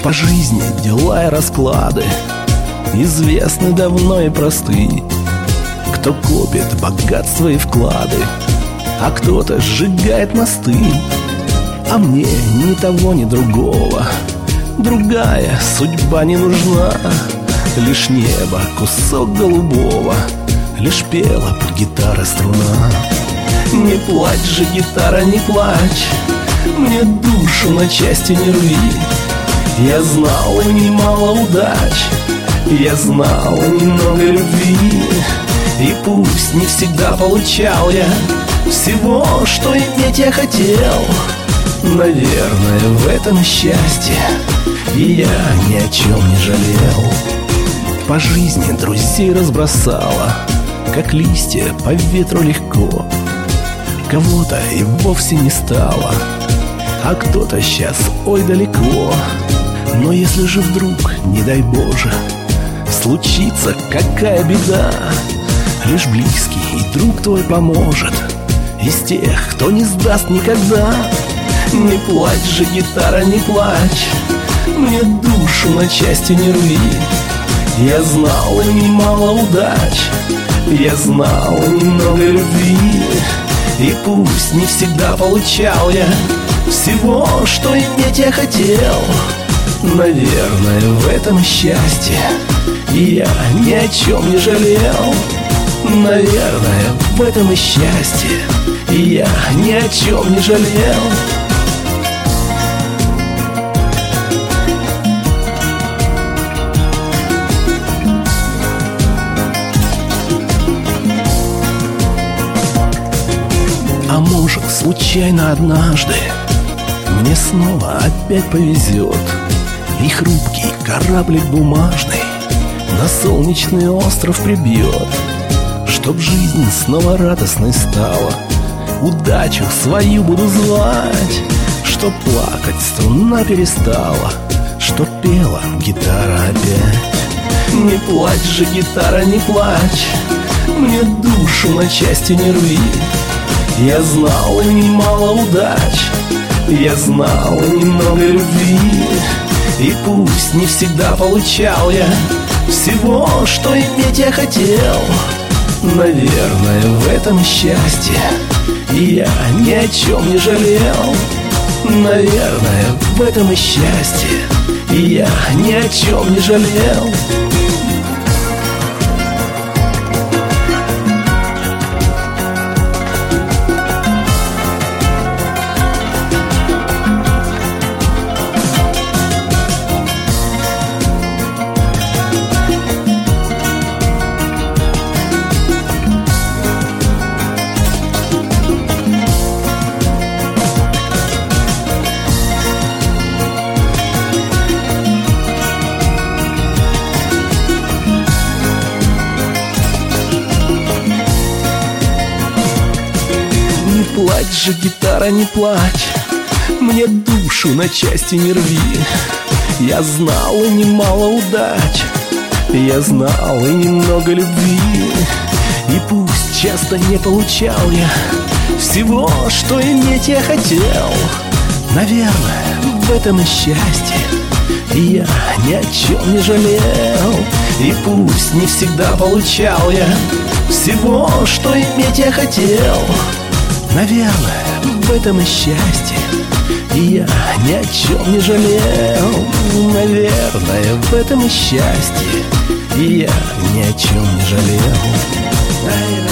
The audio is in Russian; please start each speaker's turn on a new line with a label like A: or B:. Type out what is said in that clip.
A: По жизни дела и расклады известны давно и просты. Кто копит богатства и вклады, а кто-то сжигает мосты. А мне ни того, ни другого другая судьба не нужна. Лишь небо, кусок голубого, лишь пела под гитарой струна. Не плачь же, гитара, не плачь, мне душу на части не рви. Я знал немало удач, я знал немного любви. И пусть не всегда получал я всего, что иметь я хотел, наверное, в этом счастье, и я ни о чем не жалел. По жизни друзей разбросала, как листья по ветру легко. Кого-то и вовсе не стало, а кто-то сейчас ой далеко. Но если же вдруг, не дай Боже, случится какая беда, лишь близкий и друг твой поможет, из тех, кто не сдаст никогда. Не плачь же, гитара, не плачь, мне душу на части не рви. Я знал немало удач, я знал немного любви. И пусть не всегда получал я всего, что иметь я хотел, наверное, в этом счастье, и я ни о чем не жалел. Наверное, в этом и счастье, и я ни о чем не жалел. А может, случайно однажды мне снова опять повезет, и хрупкий кораблик бумажный на солнечный остров прибьет. Чтоб жизнь снова радостной стала, удачу свою буду звать. Чтоб плакать струна перестала, чтоб пела гитара опять. Не плачь же, гитара, не плачь, мне душу на части не рви. Я знал немало удач, я знал немного любви. И пусть не всегда получал я всего, что иметь я хотел, наверное, в этом счастье, и я ни о чем не жалел. Наверное, в этом и счастье, и я ни о чем не жалел. Не плачь же, гитара, не плачь, мне душу на части не рви. Я знал и немало удач, я знал и немного любви. И пусть часто не получал я всего, что иметь я хотел, наверное, в этом и счастье, и я ни о чем не жалел. И пусть не всегда получал я всего, что иметь я хотел, наверное, в этом и счастье, и я ни о чем не жалел. Наверное, в этом и счастье, и я ни о чем не жалел.